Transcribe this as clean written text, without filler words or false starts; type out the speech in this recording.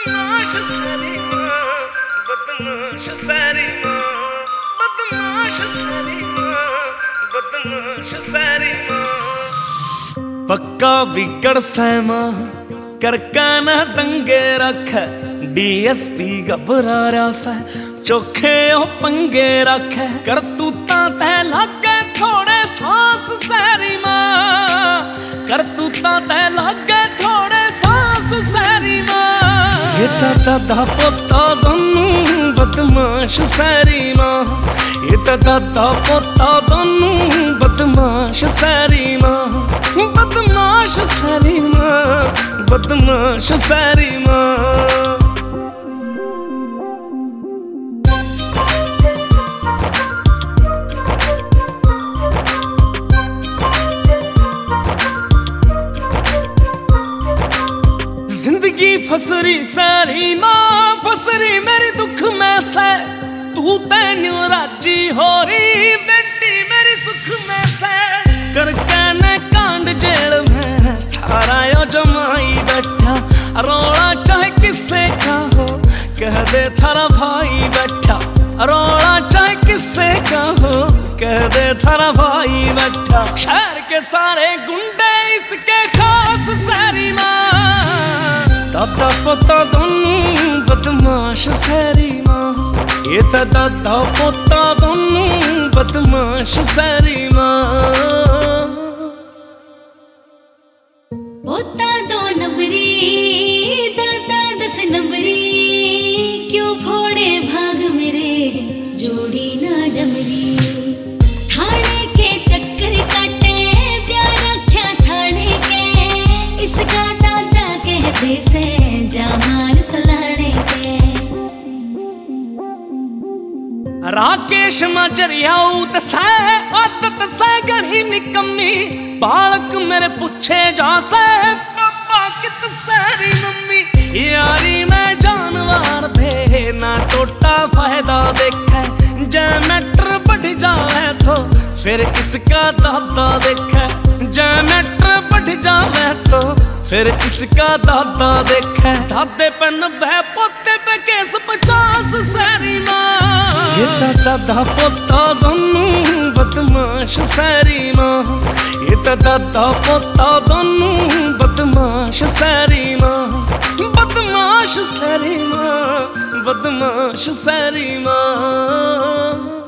बदमाश सारी माँ, बदमाश सारी माँ, बदमाश सारी माँ, बदमाश सारी माँ। पक्का बिगड़ सैमा करका न दंगे रख, डीएसपी घबरा रहा सा चोखे ओ पंगे रख। कर तू तै लागे थोड़े सांस सैरी माँ, कर तू तै लागे थोड़े सांस सैरी माँ। ये दादा पोता दोनों बदमाश सैरी माँ, ये दादा पोता दोनों बदमाश सैरी माँ, बदमाश सैरी माँ, बदमाश सैरी माँ। जिंदगी फसरी सारी माँ, फसरी मेरी दुख में से, तू तैन्यू राजी हो रही बेटी मेरी सुख में से। करके ने कांड जेल में थारा यो जमाई बैठा, रोड़ा चाहे किससे का हो कह दे थारा भाई बैठा, रोड़ा चाहे किससे का हो कह दे थारा भाई बैठा। शहर के सारे गुंडे इसके खास सारी माँ, दादा पोता दोनों बदमाश सैरी माँ, ये दादा पोता दोनों बदमाश सैरी माँ। पोता 2 नंबरी दादा 10 नंबरी, क्यों फोड़े भाग मेरे जोड़ी ना जमरी। थाने के चक्कर काटे प्यार रखा थाने के, इसका दादा कहते से जमान फलाने के। राकेश मजरियाऊत से आदत से गणी निकम्मी, बालक मेरे पूछे जा से पापा कित सारी मम्मी। यारी में जानवर दे ना टोटा फायदा देखे, जनरेटर बढ़ जावे तो फिर किसका दादा देखे, जनरेटर बढ़ जावे तो फिर किसका दादा देखे। दादे पे 90 पोते पे केस 50 सैरी माँ, ये दादा पोता दोनों बदमाश सैरी माँ, ये दादा पोता दोनों बदमाश सैरी माँ, बदमाश सैरी माँ, बदमाश सैरी माँ।